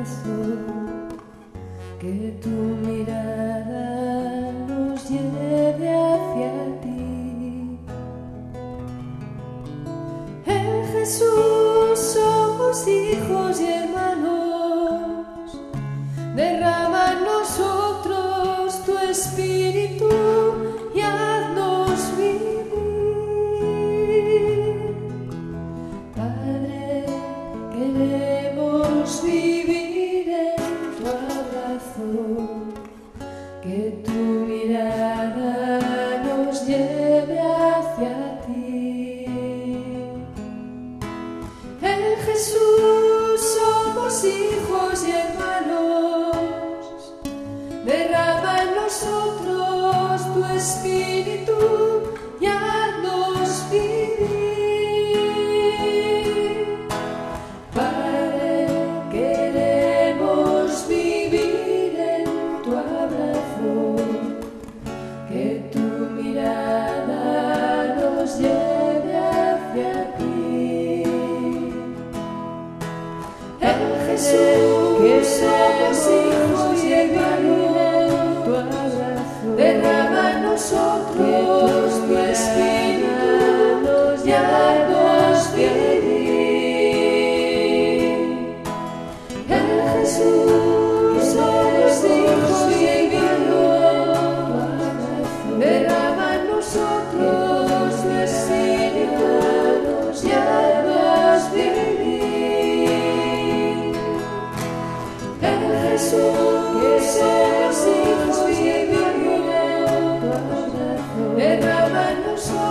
que tu mirada nos lleve hacia ti. En Jesús somos hijos y hermanos, derrama en nosotros tu espíritu y haznos vivir. Padre, queremos vivir en tu abrazo, que tu mirada nos lleve hacia ti. En Jesús somos hijos y hermanos, derrama en nosotros tu espíritu y haznos vivir. Padre, queremos vivir en tu abrazo, que tu mirada nos lleve hacia ti. En Jesús que somos hijos y hermanos, tu abrazo, derrama en nosotros tu espíritu y haznos vivir. En Jesús somos hijos y hermanos, derrama en nosotros tu espíritu y haznos vivir. En Jesús que somos hijos y hermanos, derrama en nosotros